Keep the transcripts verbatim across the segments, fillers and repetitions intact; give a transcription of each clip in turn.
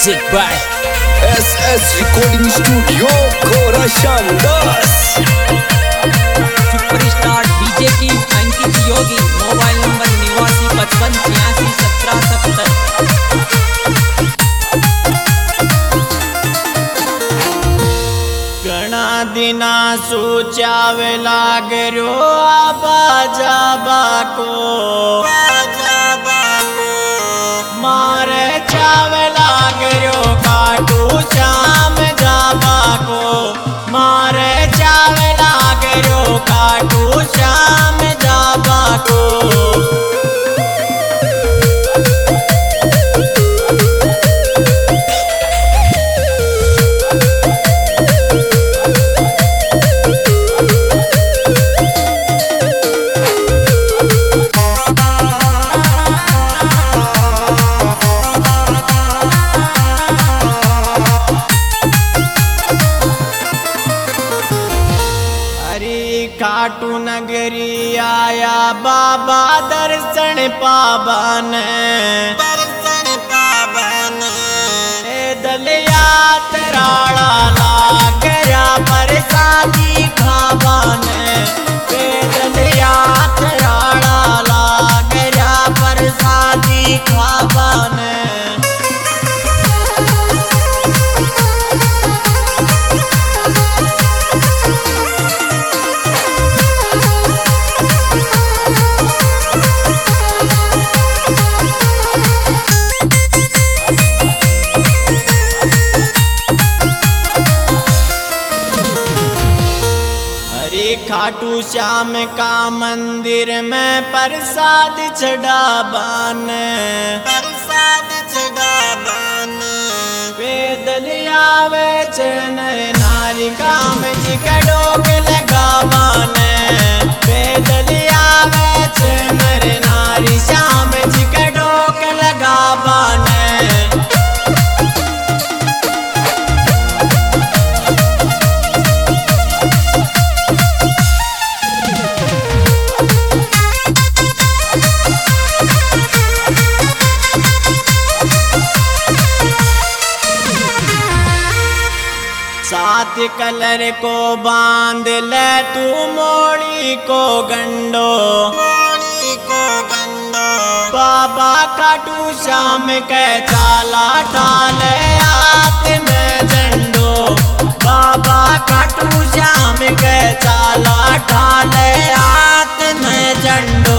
Music by S S Recording Studio Gora Shamdas superstar DJ की Ankit Yogi. Mobile number निवासी पचपन छियासी सत्रह सत्तर। घना दिना सोचावे लागरो आबा जाबा को मारे चावे लागरो काटू श्याम जाबा को मारे चावे लागरो काटू श्याम जाबा को। खाटू नगरी आया बाबा दर्शन पावन दर्शन पावन पैदल यात्राड़ा लागया प्रसादी खावन पैदल यात्राड़ा लागया प्रसादी खावन। खाटू श्याम का मंदिर में प्रसाद चढ़ावन प्रसाद चढ़ावन पैदल आवे चन नारी काम चिकड़ोग लगावन पैदल आवे चन नारी श्याम चिकड़ोग लगावन। सात कलर को बांध ले तू मोड़ी को गंडो मोड़ी को गंडो बाबा खाटू श्याम के चाला ठाले हाथ में झंडो बाबा खाटू श्याम के चाला ठाले हाथ में झंडो।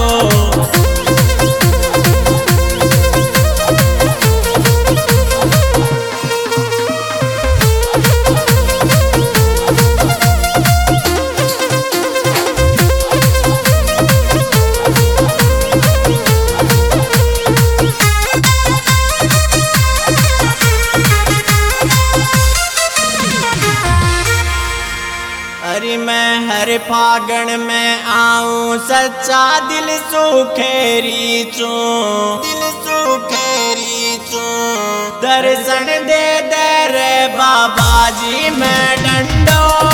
मैं हर फागण में आऊं सच्चा दिल सुखेरी चू दिल सुखेरी चू दर्शन दे दे रे बाबा जी मैं डंडो